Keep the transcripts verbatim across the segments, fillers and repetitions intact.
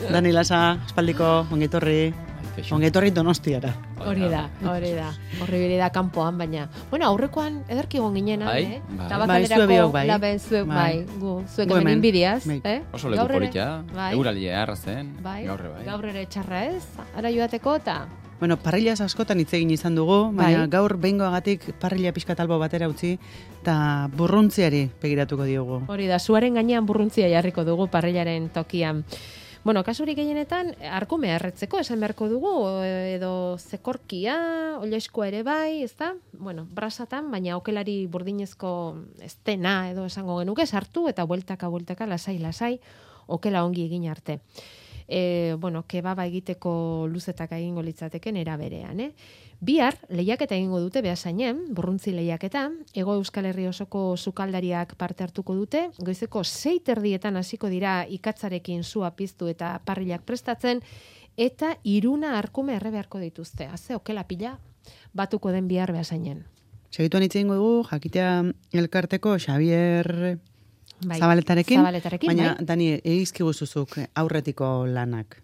Dani Lasa, espaldiko, ongetorri, ongetorri Donostiara. Hori da, hori da. Horri bide da kanpoan, baina. Bueno, aurrekoan ederki egon ginen, eh? Bai, zue biok bai. Laben zuek bai. Gu, zuek hemen inbidiaz, eh? Oso leku politia, euralia arrazen, gaurre bai. Gaur ere txarra ez, ara joateko eta... Bueno, parrillas askotan hitz egin izan dugu, baina gaur behingoagatik parrilla pixka talbo batera utzi, eta burruntziari begiratuko diogu. Hori da, zuaren gainean burruntzia jarriko dugu parrillaren tokian. Bueno, kasurik gehienetan, arkume erretzeko esan beharko dugu, edo zekorkia, oilaizkoa ere bai, ezta? Bueno, brasatan, baina okelari burdinezko estena edo esango genuke, sartu eta bueltaka, bueltaka, lasai, lasai, okela ongi egin arte. E, bueno, kebaba egiteko luzetak egingo litzateken era berean, eh? Bihar, lehiaketa egingo dute behasainen, burruntzi lehiaketa, Hego Euskal Herri osoko sukaldariak parte hartuko dute, goizeko sei terdietan hasiko dira ikatzarekin sua piztu eta parrilak prestatzen, eta iruna arkume erre beharko dituzte. Haze, okela pila, batuko den bihar behasainen. Segituan hitz egingo dugu, jakitea elkarteko Xabier... Bai, Zabaletarekin, Zabaletarekin, baina, bai? Dani, egizki guzuzuk aurretiko lanak.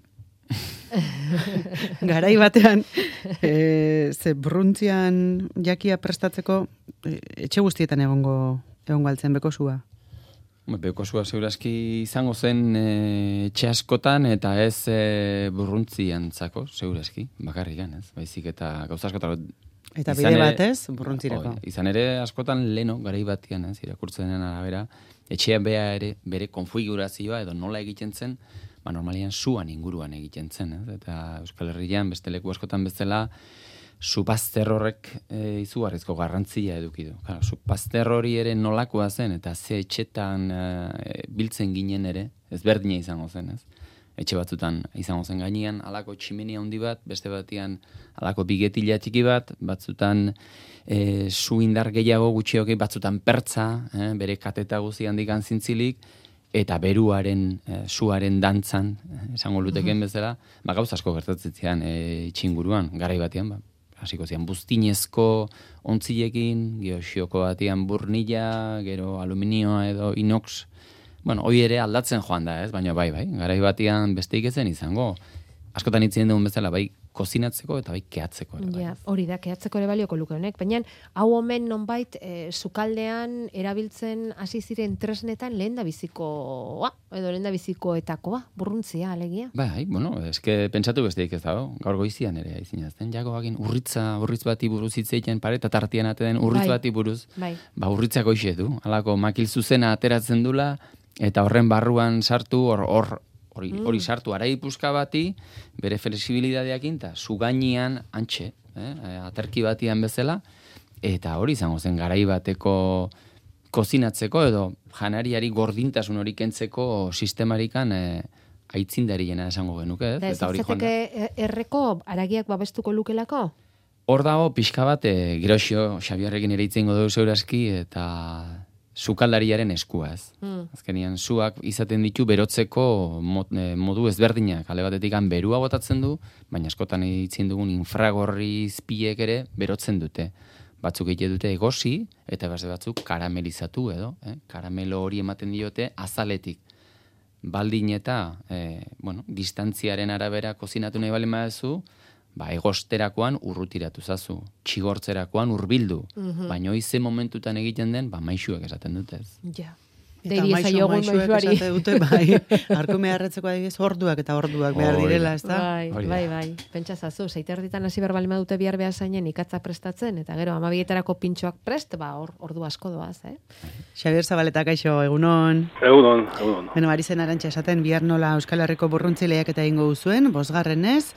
Garai batean, e, ze bruntzian jakia prestatzeko, e, etxe guztietan egongo, egongo altzen beko zua? Beko zua zeurazki izango zen e, etxe askotan, eta ez e, burruntzian zako, zeurazki, bakarrikan, ez? Baizik eta gauza askotan... Eta bide batez, burruntzireko. O, izan ere askotan leno, garai batian, ez, irakurtzen denen arabera, etxean bea ere, bere konfigurazioa edo nola egiten zen, ba, normalian zuan inguruan egiten zen, ez? Eta Euskal Herrian, beste leku askotan bezala, supazter horrek e, izugarrizko garrantzia eduki du. Claro, supazter hori ere nolakoa zen, eta ze etxetan e, biltzen ginen ere, ezberdina izango zen, ez? Etxe batzutan izango zen gainean, alako tximenia handi bat, beste batian alako bigetila txiki bat, batzutan e, zu indar gehiago gutxioki, batzutan pertza, eh, bere kateta guzi handikan zintzilik, eta beruaren, e, suaren dantzan, eh, esango luteken bezala, ba, gauz asko gertatzen zian e, itxinguruan, garai batean, ba, hasiko zian buztinezko ontzilekin, geoxioko batian burnilla, gero aluminioa edo inox. Bueno, hoi ere aldatzen joan da, ez? Baina bai, bai, garai batian besteik ezen izango. Askotan itzien dugun bezala, bai, kozinatzeko eta bai, kehatzeko ere. Bai. Ja, hori da, kehatzeko ere balioko luke honek. Baina, hau omen nonbait, e, sukaldean erabiltzen hasi ziren tresnetan lehen da bizikoa, edo lehen da bizikoetakoa, burruntzia, alegia. Bai, bueno, eske pentsatu besteik ez dago, gaur goizian ere izinazten, jako bakin urritza, urritz bati buruz hitzeiten pare, eta tartian aten urritz bai. Bati buruz, bai. Ba, urritzak hoxe du, alako makil zuzena ateratzen dula, eta horren barruan sartu, hor, hor, hori, hori sartu arai puska bati, bere flexibilidadeakin, eta zugainean antxe, eh, aterki batian bezala, eta hori izango zen garai bateko kozinatzeko, edo janariari gordintasun hori kentzeko sistemarikan eh, aitzindariena esango genuke, ez? Da, ez zateke erreko aragiak babestuko lukelako? Hor dago pixka bat, e, Giroxio Xabiarrekin ere itzengo dugu zeurazki, eta sukaldariaren eskua, ez. Mm. Azkenian, zuak izaten ditu berotzeko modu ezberdinak. Ale batetik berua botatzen du, baina askotan itzin dugun infragorri izpiek ere berotzen dute. Batzuk egite dute egosi, eta beste batzuk karamelizatu edo, eh? Karamelo hori ematen diote azaletik. Baldin eta, eh, bueno, distantziaren arabera kozinatu nahi bali madezu, ba, egosterakoan urrutiratu zazu, txigortzerakoan urbildu, mm-hmm. baina hoize momentutan egiten den, ba, maixuek esaten dute ez. Ja. Eta maixu, maixuek esate dute, bai, arkume harretzeko adibidez, orduak eta orduak behar direla, ez da? Bai, bai, bai, pentsa zazu, zeiterditan hasi behar balima dute bihar behasainen ikatza prestatzen, eta gero, amabietarako pintxoak prest, ba, or, ordu asko doaz, eh? Xabier Zabaleta, kaixo, egunon? Egunon, egunon. Bueno, ari zen Arantxa esaten, bihar nola Euskal Herriko burruntzileak eta ingo duzuen, bosgarrenez,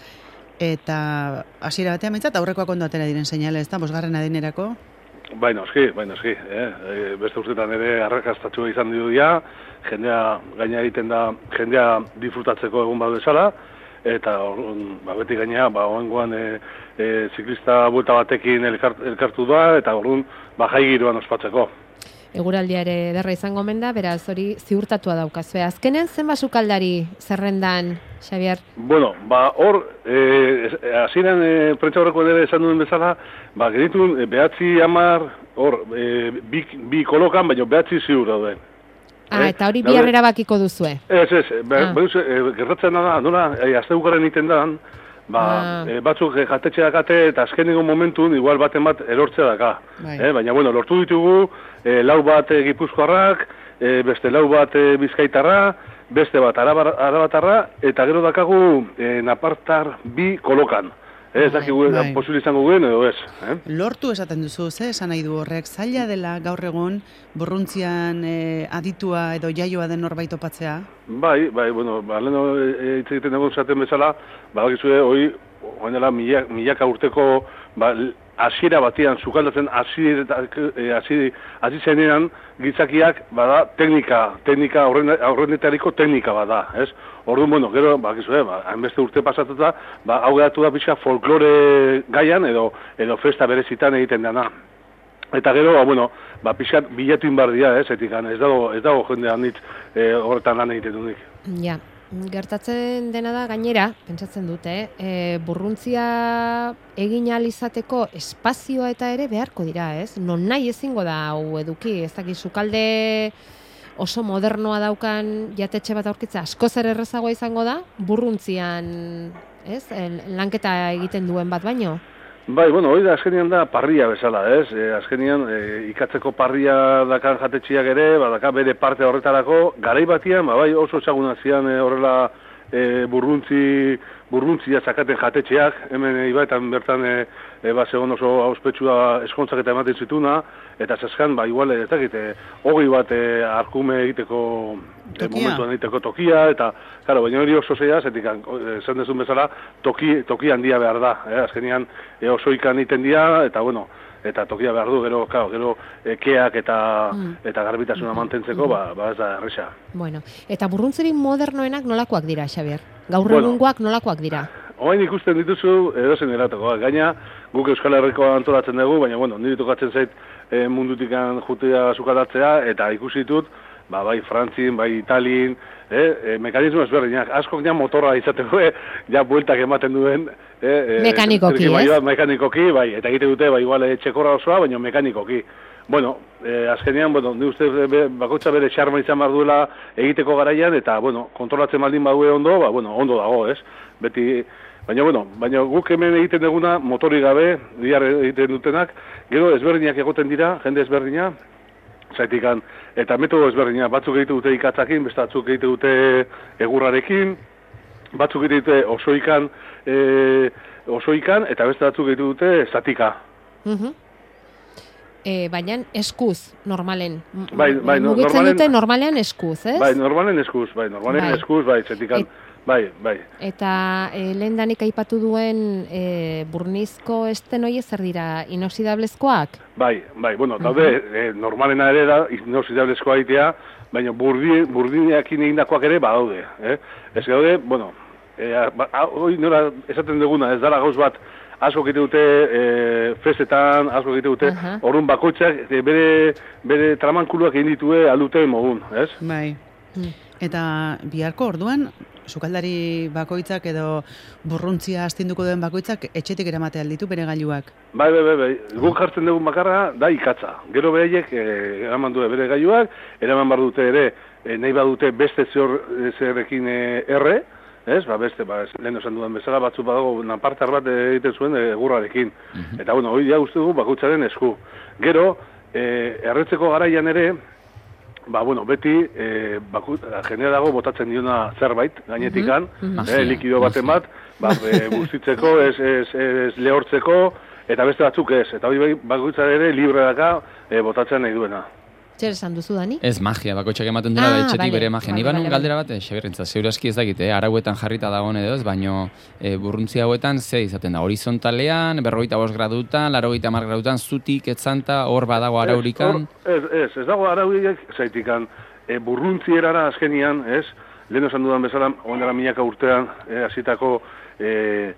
eta hasiera batean behintzat aurrekoak ondo atera diren seinale, ez da, bosgarren adinerako? Bai, noski, bai, noski. Eh? E, beste urtetan ere arrakastatxua izan dio dia, jendea gaina egiten da, jendea disfrutatzeko egun bat bezala, eta ba, beti gainea, ba, oengoan e, e, ziklista buelta batekin elkart, elkartu da, eta orduan ba, jai giroan ospatzeko. Eguraldia ere derra izango omen da, beraz hori ziurtatua daukazue. Azkenen zenba sukaldari zerrendan, Xabier? Bueno, ba hor, hasieran e, e, prentsa horreko ere esan duen bezala, ba genitun e, behatzi hamar, hor, e, bi, bi kolokan, baina behatzi ziur dauden. Ah, eta hori bihar erabakiko duzue? Ez, ez, ah. gertatzen da, nola, astebukaren egiten da, ba, ah. e, batzuk jatetxe dakate eta azkeneko momentun igual baten bat erortzea daka. Bai. Eh, baina, bueno, lortu ditugu, e, lau bat e, gipuzkoarrak, e, beste lau bat e, bizkaitarra, beste bat arabatarra, eta gero dakagu e, napartar bi kolokan. Ez bai, dakigu bai. Posible izango guen edo ez. Eh? Lortu esaten duzu, ze esan nahi du horrek, zaila dela gaur egun burruntzian e, aditua edo jaioa den norbait topatzea? Bai, bai, bueno, ba, leheno hitz e, egiten dugu zaten bezala, badakizue, hoi, oain dela, milaka, milaka urteko, ba, hasiera batean, sukaldatzen hasi zenean, gitzakiak, bada, teknika, teknika, aurrenetariko teknika bada, ez? Orduan, bueno, gero, bakizue, ba, hainbeste urte pasatuta, ba, hau geratu da pixka folklore gaian, edo, edo festa berezitan egiten dena. Eta gero, ba, bueno, ba, pixka bilatu inbardia, ez, etikan, ez dago, ez dago jende handitz e, horretan lan egiten dunik. Ja. Gertatzen dena da gainera, pentsatzen dute, e, burruntzia egin ahal izateko espazioa eta ere beharko dira, ez? Non nahi ezingo da hau eduki, ez dakit sukalde oso modernoa daukan jatetxe bat aurkitza askoz ere errezagoa izango da, burruntzian, ez? Lanketa egiten duen bat baino. Bai, bueno, hori da azkenian da parria bezala, ez? E, azkenian e, ikatzeko parria dakan jatetxiak ere, badaka bere parte horretarako, garai batian, ba, bai oso txaguna zian e, horrela e, burruntzi, burruntzia zakaten jatetxeak, hemen ibaetan bertan e, e, ba, segon oso auspetsua eskontzak eta ematen zituna, eta zazkan, ba, igual, ez dakit, e, hogei bat e, arkume egiteko e, momentuan egiteko tokia, eta, claro, baina hori oso zeia, zetik, esan dezun bezala, toki, toki handia behar da, eh? Azkenian e, osoikan egiten dira, eta, bueno, eta tokia behar du, gero, claro, gero ekeak eta, mm. eta garbitasuna mantentzeko, ba, ba ez da erresa. Bueno, eta burruntzerik modernoenak nolakoak dira, Xabier? Gaur egungoak bueno, nolakoak dira? Oain ikusten dituzu edozen erateko. Gaina, guk Euskal Herriko antolatzen dugu, baina, bueno, nire tokatzen zait e, mundutikan jutea sukalatzea, eta ikusi ditut, ba, bai Frantzin, bai Italin, eh, e, mekanismo ezberdinak. Askok ja motorra izateko, eh, ja bueltak ematen duen. Eh, mekanikoki, ez? Bai, mekanikoki, bai, eta egite dute, bai, igual, txekorra osoa, baina mekanikoki. Bueno, eh, azkenean, bueno, ni uste be, bakotxa bere xarma izan behar duela egiteko garaian, eta, bueno, kontrolatzen baldin badue ondo, ba, bueno, ondo dago, ez? Beti, baina, bueno, baina guk hemen egiten duguna, motori gabe, diar egiten dutenak, gero ezberdinak egoten dira, jende ezberdina, zaitikan, eta metodo ezberdina, batzuk egite dute ikatzakin, beste batzuk egite dute egurrarekin, batzuk egite dute osoikan, e, osoikan, eta beste batzuk egite dute zatika. Mhm. E, baina eskuz, normalen. Bai, bai, mugitzen normalen, dute normalean eskuz, ez? Bai, normalen eskuz, bai, normalen bai. eskuz, bai, zetikan, Et, bai, bai. Eta e, lehen danik aipatu duen e, burnizko estenoi zer dira, inoxidablezkoak? Bai, bai, bueno, daude, uh-huh. e, normalena ere da, inoxidablezkoa egitea, baina burdi, burdineakin egindakoak ere badaude, eh? Ez gaude, bueno, e, ba, hoi nola esaten duguna, ez dala gauz bat, asko egite dute e, festetan, asko egite dute, uh-huh. orrun bakoitzak e, bere, bere tramankuluak egin ditue aldute mogun, ez? Bai. Mm. Eta biharko orduan, sukaldari bakoitzak edo burruntzia astinduko duen bakoitzak etxetik eramate alditu bere gailuak? Bai, bai, bai, bai. Guk jartzen dugun bakarra da ikatza. Gero beraiek e, eraman du bere gailuak, eraman bar dute ere, e, nahi badute beste zehor, zerrekin e, erre, ez, ba, beste, ba, lehen esan dudan bezala, batzu badago, napartar bat egiten zuen egurrarekin. Mm-hmm. Eta, bueno, hori ja uste dugu bakoitzaren esku. Gero, e, erretzeko garaian ere, ba, bueno, beti, e, baku, jendea dago botatzen diona zerbait, gainetikan, mm-hmm. e, likido baten bat, ba, e, bustitzeko, ez, ez, ez lehortzeko, eta beste batzuk ez. Eta hori bakoitzaren ere libre daka e, botatzen nahi duena. Zer esan duzu, Dani? Ez magia, bakoitzak ematen duna, ah, etxetik vale, bere magia. Ni vale, banun vale, galdera bat, Xabierrentza, zeure aski ez dakite, eh? Arauetan jarrita dagoen edo ez, baino e, burruntzi hauetan ze izaten da, horizontalean, berrogeita bost gradutan, laurogeita hamar gradutan, zutik, etzanta, hor badago araurikan? Ez, ez, ez dago arauriek, zaitikan, e, burruntzi erara azkenian, ez, lehen esan dudan bezala, ondara milaka urtean, hasitako e,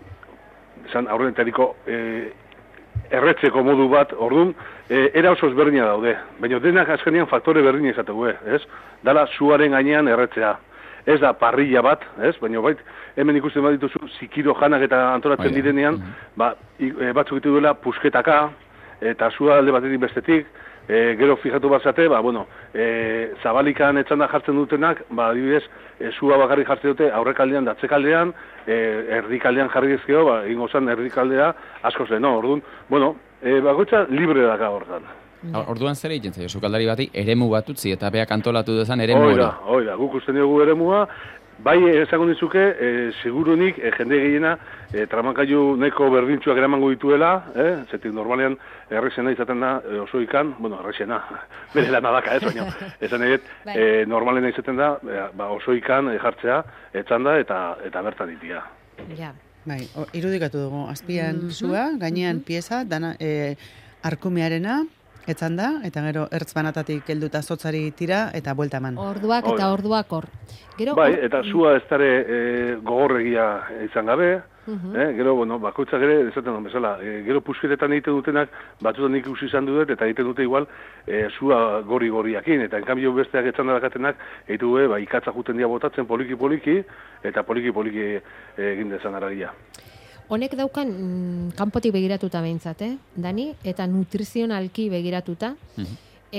esan aurrenetariko e, erretzeko modu bat, orduan, e, era oso ezberdina daude. Baina denak azkenean faktore berdina izategu, ez? Dala suaren gainean erretzea. Ez da parrilla bat, ez? Baina bait, hemen ikusten bat dituzu, zikiro janak eta antolatzen Oida. direnean, mm-hmm. ba, e, batzuk ditu duela pusketaka, eta sua alde batetik bestetik, E, gero fijatu batzate, ba, bueno, e, zabalikan etxanda jartzen dutenak, ba, adibidez, e, zua bakarrik jartzen dute aurrekaldean da atzekaldean, e, erdikaldean jarri dizkio, ba, ingo zan erdikaldea asko zen, no? Orduan, bueno, e, bakoitza libre daka hortan. Orduan zer egiten zaio, sukaldari bati eremu bat utzi eta beak antolatu dezan eremu hori. Oida, oida, guk usten dugu eremua, bai esango dizuke, e, segurunik e, jende gehiena e, tramankailu neko berdintxuak eramango dituela, eh? Zetik normalean errexena izaten da e, oso ikan, bueno, errexena, bere lan adaka, ez, baina, esan eget, e, normalen izaten da, e, ba, oso ikan e, jartzea, etzanda eta eta bertan itia. Ja. Bai, o, irudikatu dugu, azpian Mhm, zua, gainean mhm. pieza, dana, e, arkumearena, etzan da, eta gero ertz banatatik helduta zotzari tira, eta buelta eman. Orduak Hoi eta da. orduak hor. Gero, Bai, hor- eta zua ez dare e, gogorregia izan gabe, Mhm. eh? Gero, bueno, bakoitzak ere, esaten duen bezala, e, gero pusketetan egiten dutenak, batzutan ikusi izan dut, eta egiten dute igual, e, zua gori-goriakin, eta enkanbio besteak etzan darakatenak, egiten du, ba, ikatza juten dia botatzen poliki-poliki, eta poliki-poliki e, egin dezan aragia. Honek daukan mm, kanpotik begiratuta behintzat, eh, Dani? Eta nutrizionalki begiratuta, Mhm.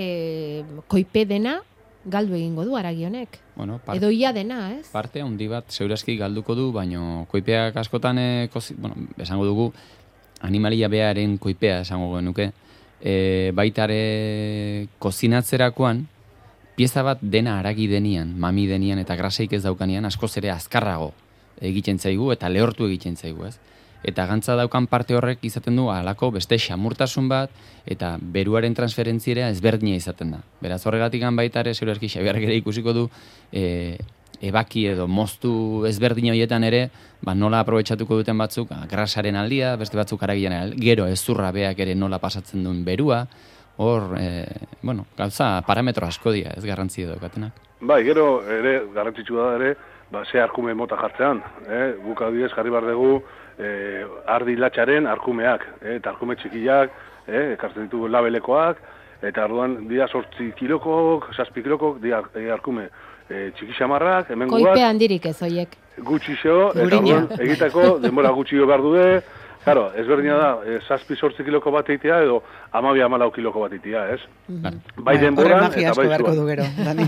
e, koipe dena galdu egingo du aragi honek. Bueno, par- Edo ia dena, ez? parte handi bat segurazki galduko du, baino koipeak askotan, e, kozi, bueno, esango dugu, animalia bearen koipea esango genuke, e, baitare kozinatzerakoan, pieza bat dena aragi denian, mami denian eta graseik ez daukanean, askoz ere azkarrago egiten zaigu eta lehortu egiten zaigu, ez? Eta gantza daukan parte horrek izaten du halako beste xamurtasun bat eta beruaren transferentziera ezberdina izaten da. Beraz horregatik baita ere segurazki Xabiarrek ere ikusiko du e, ebaki edo moztu ezberdin horietan ere, ba, nola aprobetxatuko duten batzuk, ah, grasaren aldia, beste batzuk aragian aldia, gero ezurra beak ere nola pasatzen duen berua, hor, e, bueno, gauza parametro asko dira, ez garrantzi edo katenak. Bai, gero ere, garrantzitsua da ere, ba, ze arkume mota jartzean, eh? Guk adibidez jarri behar dugu, eh, ardi latxaren arkumeak, eh? Eta arkume txikiak, eh? Ekartzen ditugu labelekoak, eta orduan dira sortzi kilokok, zazpi kilokok, dira eh, arkume eh, txiki xamarrak, hemen Koipe guak, handirik ez hoiek. gutxixo, eta Gurina. orduan egiteko denbora gutxio behar dude, claro, ezberdina da, eh, zazpi sortzi kiloko bat eitea, edo amabi amalau kiloko bat eitea, ez? Claro. Bai horren denboran, magia eta asko bai beharko zuan. du gero, Dani.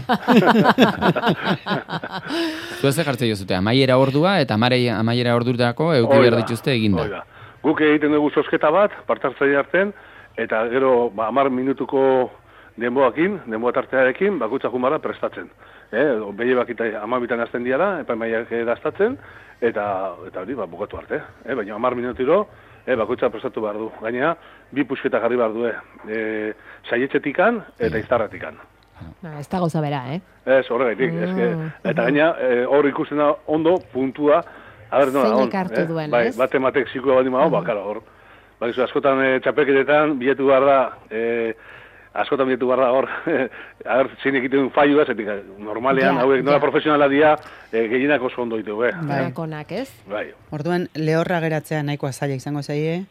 Zu ez jartzen jozute, amaiera ordua eta amare- amaiera ordurako euki behar dituzte eginda. Hoi da. Guk egiten dugu zozketa bat, partartzaile artean, eta gero ba, amar minutuko denboakin, denboa tartearekin, bakutza jumara prestatzen. Eh, behi bakita amabitan azten diara, epa maiak daztatzen, eta, eta hori, ba, bukatu arte. Eh, baina amar minutiro, eh, bakutza prestatu behar du. Gainera, bi pusketa jarri behar du, eh, saietxetikan eta iztarratikan. Na, ez da gauza bera, eh? Ez, horregaitik, Mm, eske, eta gaina, eh, hor ikusten da ondo puntua, a ber, nola, Zeinek on, hartu duen, bai, ez? bate matek zikua baldin badago, ba, karo, hor, bai, askotan e, txapelketetan bilatu behar da, e, askotan bilatu behar da, hor, a ber, zein egiten duen faiua, zetik, normalean, Ja, hauek, nola ja. profesionala dira, e, gehienak oso ondo ditu, be. Bai. Bakonak, ez? Bai. Orduan, lehorra geratzea nahikoa zaila izango zaie,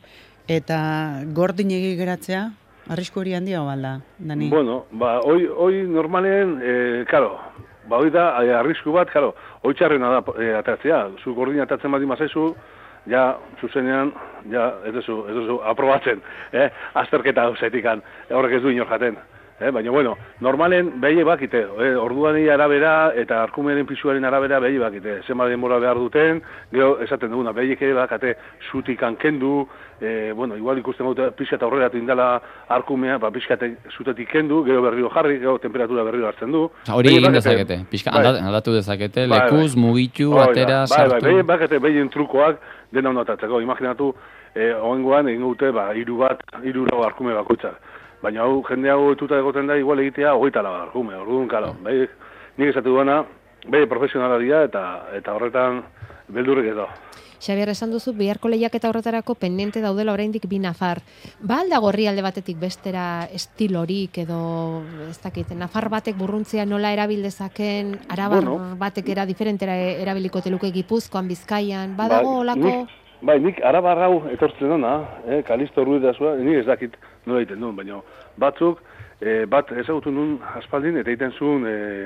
eta gordinegi geratzea, arrisku hori handia balda, Dani? Bueno, ba, hoi, hoi normalen, e, karo, ba, hoi da, e, arrisku bat, karo, hoi txarrena da e, atatzea, zu gordin atatzen baldin mazaizu, ja, zuzenean, ja, ez duzu, ez duzu aprobatzen, eh? Azterketa hau zaitikan, horrek ez du inor jaten. Eh? Baina, bueno, normalen behi bakite, eh? Orduani arabera eta arkumeren pisuaren arabera behi bakite. Zenbat denbora behar duten, gero esaten duguna, behiek ere bakate zutikan kendu, eh, bueno, igual ikusten dute pixka eta aurreratu indala arkumea, ba, pixka zutetik kendu, gero berriro jarri, gero temperatura berriro hartzen du. Osa, hori Behi egin bakete- dezakete, pixka bai. alda- aldatu dezakete, Bai, lekuz, bai. mugitu, Hoi da, atera, bai, sartu. Bai, bai, bakete behien trukoak dena ondatatzeko. Imaginatu, eh, oengoan egin dute, ba, hiru bat, hiru lau arkume bakoitzak. Baina hau, jende hau etuta egoten da, igual egitea, hogeita lau arkume. Orduan, kalo, bai, nik esatu duena, bai, profesionala dira, eta, eta horretan, beldurrek ez da. Xabier, esan duzu, biharko lehiaketa horretarako pendente daudela oraindik bi nafar. Ba aldago herrialde batetik bestera estilorik edo, ez dakit, nafar batek burruntzia nola erabil dezaken, arabar Bueno. batek era diferentera erabiliko teluke Gipuzkoan, Bizkaian, badago olako? nik, bai, nik arabar hau etortzen dona, eh, Kalisto Ruiz da zua, nik ez dakit nola egiten duen, baina batzuk, eh, bat ezagutu nun aspaldin, eta egiten zuen, eh,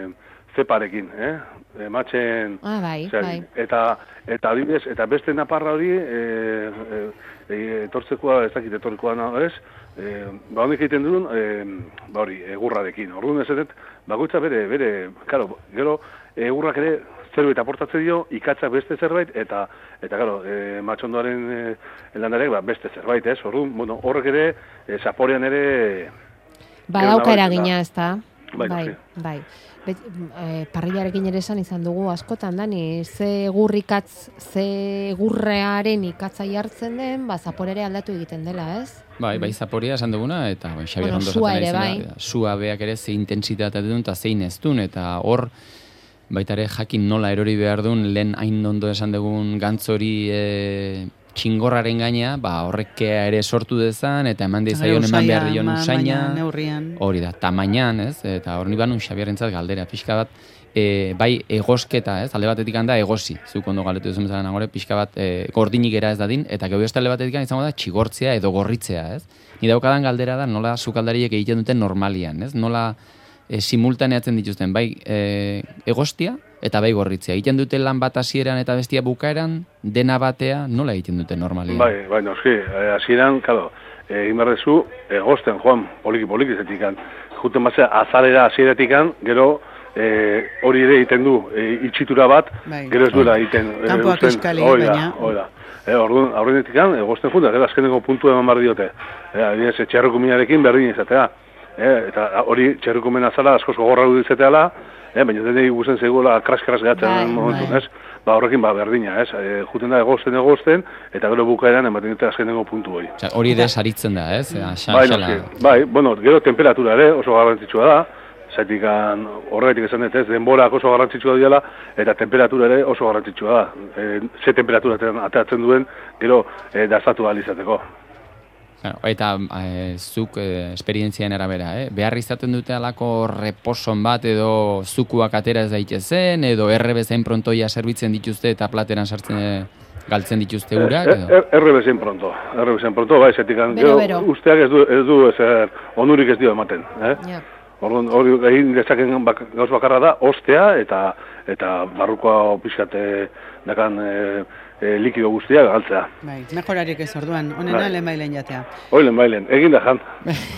zeparekin, eh? Ematzen... Ah, bai, zer, bai. Eta, eta adibidez, eta beste naparra hori, e, e, e, etortzekoa, ez dakit etorrikoa nago ez, e, ba honek egiten duen, e, ba hori, egurrarekin. Orduan ez edet, bakoitza bere, bere, karo, gero, egurrak ere zerbait aportatzen dio, ikatzak beste zerbait, eta, eta karo, e, matxondoaren e, landarek, ba, beste zerbait, ez? Orduan, bueno, horrek ere, e, zaporean ere... Badauka eragina, ez da? Bai, bai, sí. bai. Bet, e, parrillarekin ere esan izan dugu askotan, Dani, ze egurrikatz, ze egurrearen ikatza jartzen den, ba, zaporere aldatu egiten dela, ez? Bai, bai zaporia esan duguna, eta bai, Xabier Bueno, ondo sua esaten ere, ari zela, bai. sua beak ere ze intentsitatea duen eta zein ez duen, eta hor, baita ere jakin nola erori behar duen, lehen hain ondo esan dugun gantzori e, txingorraren gaina, ba, horrekea ere sortu dezan, eta eman dizaion eman behar dion usaina, hori da, tamainan, ez? Eta hor niban un Xabierrentzat galdera, pixka bat, e, bai egosketa, ez? Alde batetik handa egosi, zuk ondo galetu duzen bezala nagore, pixka bat e, gordinik era ez dadin, eta gero beste alde batetik izango da txigortzea edo gorritzea, ez? Ni daukadan galdera da, nola sukaldariek egiten duten normalian, ez? Nola e, simultaneatzen dituzten, bai e, egostia, eta bai gorritzea. Egiten dute lan bat hasieran eta bestia bukaeran, dena batea, nola egiten dute normalian? Bai, bai, noski, hasieran, kalo, egin behar dezu, egosten, joan, poliki-poliki zetikan. Juten batzea, azalera hasieratik-an, gero, e, hori ere egiten du, e, itxitura bat, bai. Gero ez duela egiten. Kampoak eskali, baina. Oida, e, orduan, aurrenetik-an, egosten junta, gero azkeneko puntu eman behar diote. E, adibidez, txerrukuminarekin berdin izatea. E, eta hori, txerrukumen azala, askoz gogorra du izateala, Eh, baina denei guzen zegoela kras-kras gatzen bai, momentun, bai. ez? Ba, horrekin, ba, berdina, ez? E, juten da egosten egosten, eta gero bukaeran ematen dute azkenengo puntu hori. Osea, hori ere saritzen da, ez? Bai, noski, bai, bueno, gero temperatura ere oso garrantzitsua da, zaitik horretik esan dut ez, denborak oso garrantzitsua diala, eta temperatura ere oso garrantzitsua da. E, ze temperatura ateratzen duen, gero e, daztatu ahal izateko. Eta e, zuk e, esperientzian arabera, eh? Behar izaten dute alako reposon bat edo zukuak atera ez daitezen, edo erre bezain prontoia zerbitzen dituzte eta plateran sartzen galtzen dituzte urak? E, erre bezain pronto, erre bezain pronto, bai, zetik usteak ez du, ez du ezer onurik ez dio ematen. Eh? Yeah. Orduan, hori egin dezaken bak, gauz bakarra da, ostea eta eta barrukoa pixkate dakan e, e, likido guztia galtzea. Bai, mejorarik ez orduan, honena bai. Lehenbailen jatea. Hoi lehenbailen, egin da jan.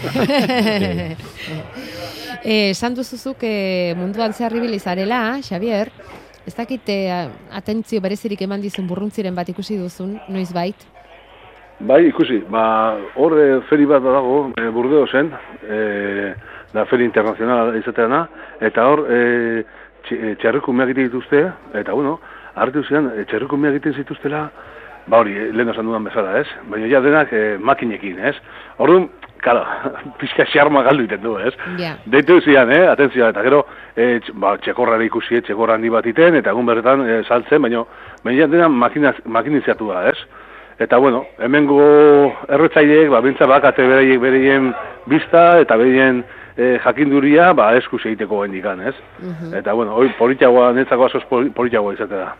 Esan duzuzuk e, munduan zehar ibilizarela, Xabier, ez dakit e, atentzio berezirik eman dizun burruntziren bat ikusi duzun, noiz bait? Bai, ikusi, ba, hor e, feri bat dago, e, Burdeosen, e, da feri internazionala izateana, eta hor e, txerrikumeak egiten dituzte, eta bueno, hartu zian, txerrikumeak egiten zituztela, ba hori, lehen esan dudan bezala, ez? Baina ja denak e, makinekin, ez? Orduan, karo, pixka xarma galdu egiten du, ez? Yeah. Deitu zian, eh? Atentzioa, eta gero, e, ba, txekorrara ikusi, txekorra handi bat iten, eta egun berretan e, saltzen, baina, baina ja dena makinizatua, ez? Eta, bueno, hemengo erretzaileek, ba, bintza bakate bereiek bereien bizta, eta bereien e, jakinduria, ba, eskus egiteko gendikan, ez? Uh-huh. Eta, bueno, hori politxagoa, netzako asoz politxagoa izatea da.